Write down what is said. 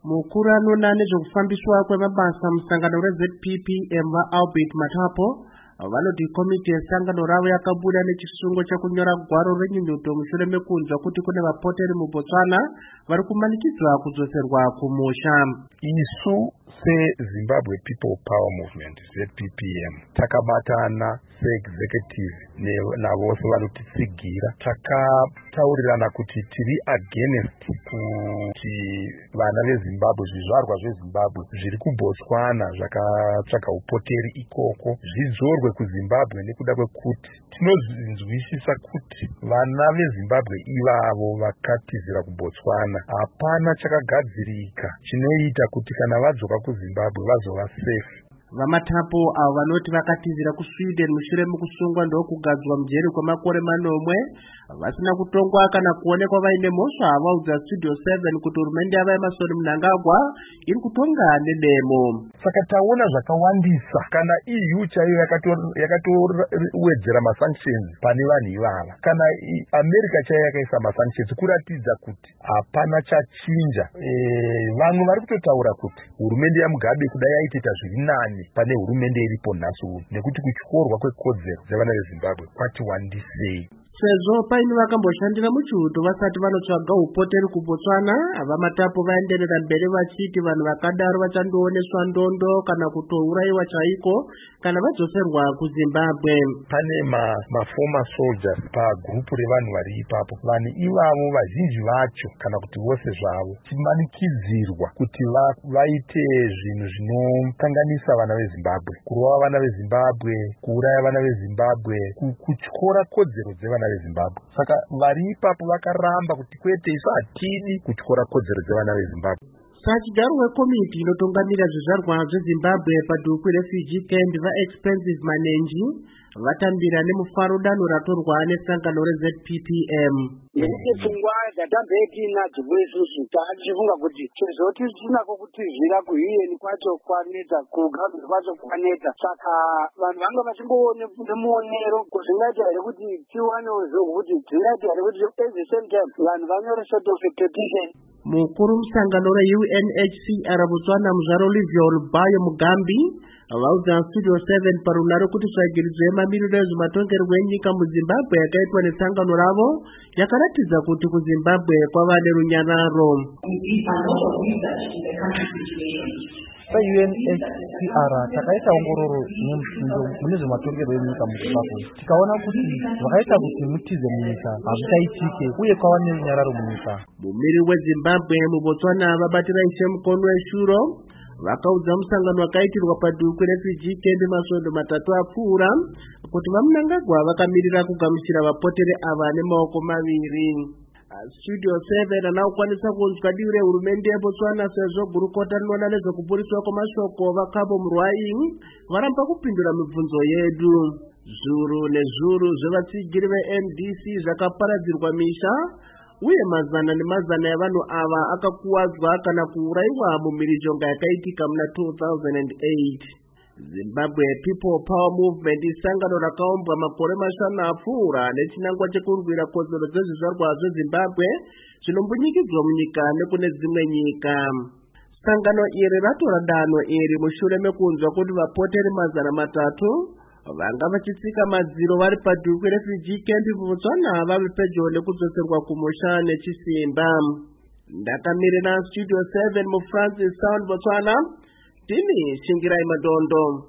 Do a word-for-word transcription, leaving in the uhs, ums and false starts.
Mukuru anoona nezvekufambiswa kwemabasa musangano reZ P P M vaAlbert Matapo vanoti komiti yesangano ravo yakabuda nechisungo chekunyora gwaro renyunyuto mushure mekunzwa kuti kune vapoteri muBotswana vari kumanikidzwa kudzoserwa kumusha. Isu seZimbabwe People Power Movement Z P P M takabatana seexecutive navose vanotisigira, takataurirana kuti tiri against kuti vana veZimbabwe, zvizvarwa zveZimbabwe zviri kuBotswana zvakatsvaka upoteri ikoko zvidzorwe kuZimbabwe, nekuda kwekuti tinozvinzwisisa kuti vana veZimbabwe ivavo vakatizira kuBotswana hapana chakagadzirika chinoita kuti kana vadzoka kuZimbabwe vazova safe. VaMatapo avo vanoti vakatizira kuSweden mushure mekusungwa ndokugadzwa mujeri kwemakore manomwe vasina kutongwa kana kuonekwa vaine mhosva, vaudza Studio seven kuti hurumende yava yeMasoni Mnangagwa iri kutonga nedemo. Saka taona zvakawandisa kana E U chaiyo yakatowedzera masanctions pane vanhu ivava, kana America chaiyo yakaisa masanctions kuratidza kuti hapana chachinja. E, vamwe vari kutotaura kuti hurumende yaMugabe kudai yaitita zviri nani pane hurumende iripo nhasi uno, nekuti kutyorwa kwekodzero dzevana veZimbabwe kwati wandisei. Sezvo paini vakamboshandira muchiuto vasati vanotsvaga upoteri kuBotswana, VaMatapo vaenderera mberi vachiti vanhu vakadaro vachandooneswa ndondo kana kutouraiwa chaiko kana vadzoserwa kuZimbabwe. Pane mafoma ma soldiers pagrupu revanhu vari ipapo, vanhu ivavo vazhinji vacho kana kuti vose zvavo chimanikidzirwa kuti va, vaite zvinhu zvinokanganisa vana veZimbabwe, kurova vana veZimbabwe, kuuraya vana veZimbabwe, kutyora kodzero dzevana veZimbabwe. Saka vari ipapo vakaramba kuti kwete, isu hatidi kutyora kodzero dzevana veZimbabwe. Sachigaro wekomiti inotungamira zvizvarwa zveZimbabwe padhuku refugee camp vaExpensive Manenji vatambira nemufaro danho ratorwa nesangano reZ P P M. Nekuti pfungwa dzatamboiti nadzo isusu taachifunga kuti chezoti tinako kutizvira kuhiyeni kwacho kwaneta, kugadzirwa kwacho kwaneta, saka vanhu vanga vachingoone nemuonero kuzvingaita here kuti tiwanewo zvokuti zvingaita here kuti at the same time vanhu vanyore sort of a petition. Mukuru musangano reU N H C R Botswana Muzvaro Olivia Olubayo Mugambi vaudza Studio seven parunhare kuti tsvagiridzo yemamiriro ezvematongerwo enyika muZimbabwe yakaitwa nesangano ravo yakaratidza kuti kuZimbabwe kwava nerunyararo. U N H C R takaita ongororo mune zvematongerwo enyika muZimbabwe, tikaona kuti zvakaita kuti mutize munyika hazvichaitike uye kwava nerunyararo munyika. Mumiri weZimbabwe muBotswana vabatira Ishe Mukono weshuro vakaudza musangano wakaitirwa padhuku refugee camp masvondo matatu apfuura kuti vaMnangagwa vakamirira kugamuchira vapoteri ava nemaoko maviri. Studio seven anaokwanisa kunzwa divi rehurumende yeBotswana sezvo gurukota rinoona nezvekuburiswa kwamashoko vaKhabo Murwai varamba kupindura mibvunzo yedu. Zuru nezvuru zvevatsigiri veN D C zvakaparadzirwa misha uye mazana nemazana yavanhu ava akakuwadzwa kana kuuraiwa mumhirizhonga yakaitika muna two thousand eight. Zimbabwe People Power Movement isangano rakaumbwa makore mashanu apfuura nechinangwa chekurwira kodzero dzezvizvarwa zveZimbabwe zvinombunyikidzwa munyika nekune dzimwe nyika. Sangano iri ratora danho iri mushure mekunzwa kuti vapoteri mazana matatu vanga vachitsika madziro vari padhuku refugee camp muBotswana vave pedyo nekudzoserwa kumusha nechisimba. Ndakamirira Studio seven muFrancis Sound Botswana, ndini Shingirai Madondo.